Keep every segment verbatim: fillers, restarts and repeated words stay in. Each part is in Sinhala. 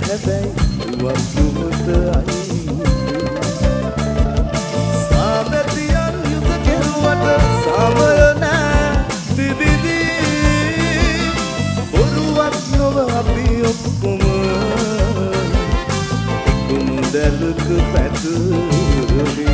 හැබැයි වස්තුමත අයි සාමතියන් යුද කෙරුවට සමය නෑ තිබිදී බොරුවක් නොව අපි ඔක්කොම එකුම් දැලුක පැතුරේ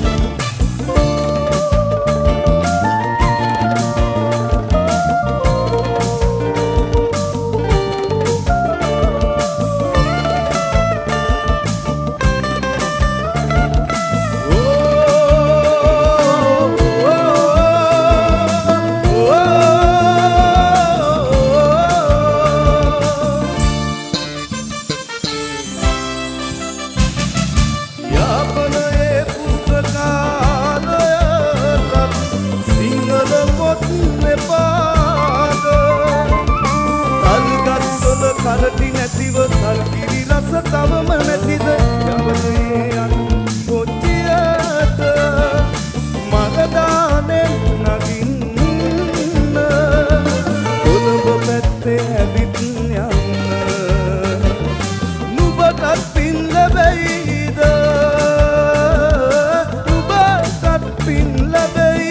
කලටි නැතිව කල්කිරි රස තවම නැතිද යවනේ යන කොච්චියට මගදානේ නගින්න කොළඹ පැත්තේ ඇවිත් යන්න නුඹටත් පින් ලැබෙයිද නුඹටත් පින් ලැබෙයිද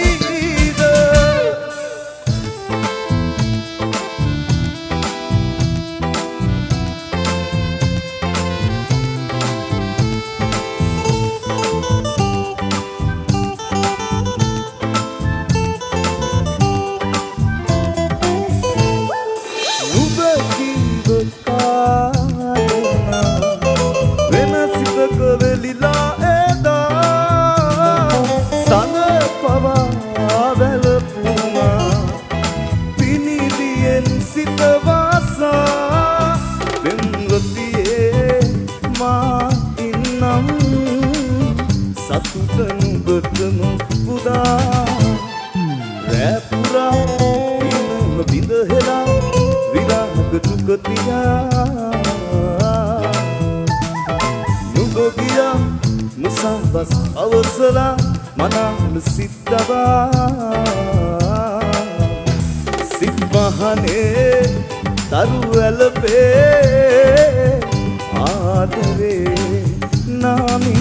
musambas awasala manal siddava sibahane taru alpe aadare namin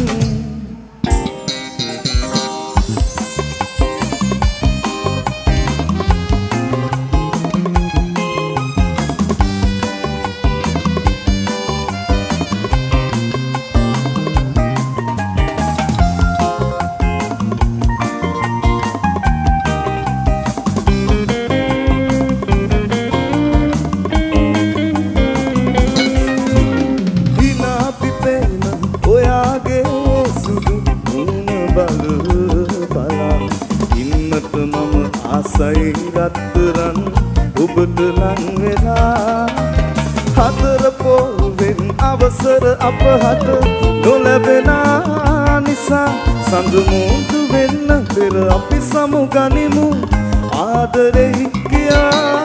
ආසයි රත්තරන් ඔබට ලං වෙලා හතර පොවෙන් අවසර අපහට නොලැබෙන නිසා සඳ මුදු වෙන්න පෙර අපි සමුගනිමු ආදරෙහි කියා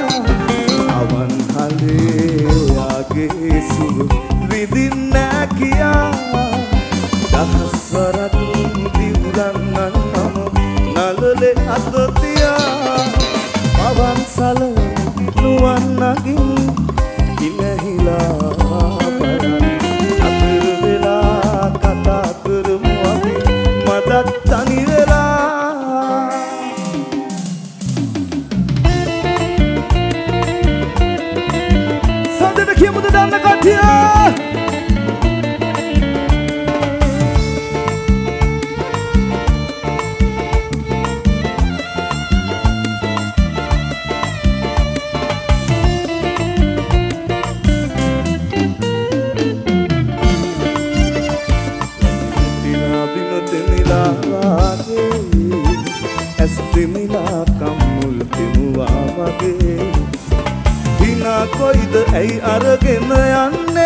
අවන්හලේ ඔයාගේ සුව විඳින්න කියා දහස්වරක් දිවුරන්නන් මම නලලේ අතතියා අවන්සල නුවන් නගින් ඉලහිලා බලන් අතර වෙලා කතා කරමු අපි මදක් තනි වෙලා සඳට කියමුද දන්න කට්ටිය ඇස්තිමිලා කම්මුල් තිමුවා වගේ හිනා කොයිද ඇයි අරගෙන යන්නේ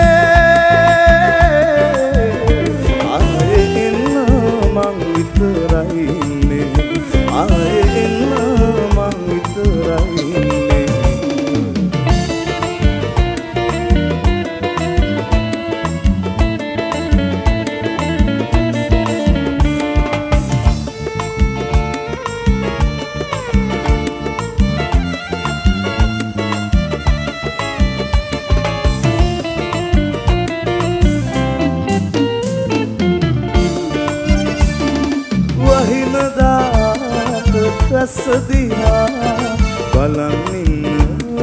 ආයේ එන්න මං විතරයි ඉන්නේ ආයේ එන්න මං විතරයි ඉන්නේ දිහා බලන් ඉන්න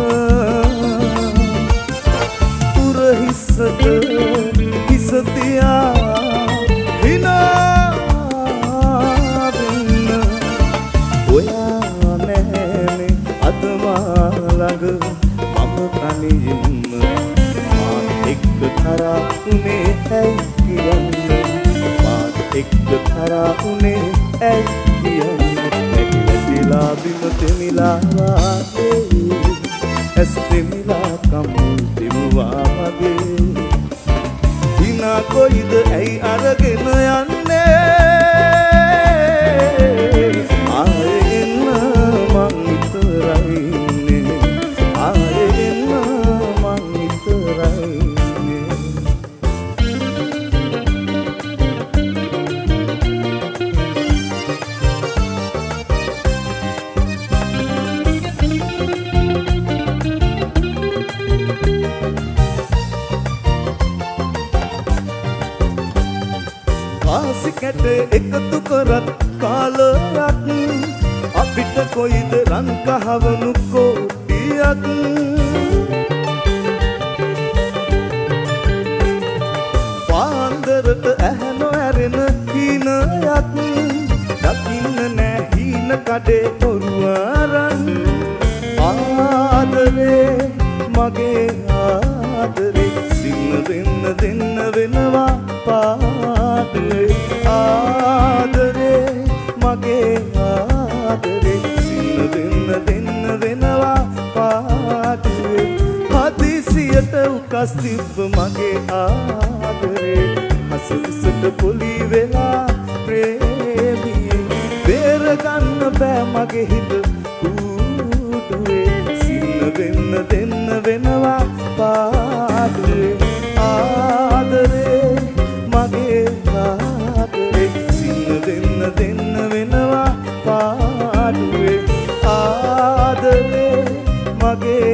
පුරහිස්සට හිස තියා හිනා වෙන්න ඔයා නැහැනේ අද මා ළඟ මම තනියෙන්ම මාත් එක්ක තරහා උනේ ඇයි කියන්න මාත් එක්ක තරහා උනේ ඇයි කියන්න නැතිලා බිම තෙමිලා වාගේ ඇස් තෙමිලා කම්මුල් දෙමුවා වගේ හිනා කොයිද ඇයි අරගෙන යන්නේ ආයේ එන්න මං විතරයි ඉන්නේ ආයේ එන්න මං විතරයි ඉන්නේ ආසිකට එකතු කරත් කාලයක් අපිට කොයිද රන් කහවණු කෝටියක් පාන්දරට ඇහැ නොඇරෙන හීනයක් දකින්න නෑ හීන කඩේ පොරුවරන් ආදරේ මගේ ආදරේ සින්න දෙන්න දෙන්න වෙනවා පාදරේ ආදරේ මගේ ආදරේ සින්න දෙන්න දෙන්න වෙනවා පාදරේ හදිසියට උකස් තිබ්බ මගේ ආදරේ හසුසුට පොලි වෙලා ප්‍රේමියේ බේර ගන්න බෑ මගේ හිත කූඩුවේ සින්න දෙන්න දෙන්න වෙනවා පාදරේ ආදරේ මගේ ආදරේ සින්න දෙන්න දෙන්න වෙනවා පාඩුවේ ආදරේ මගේ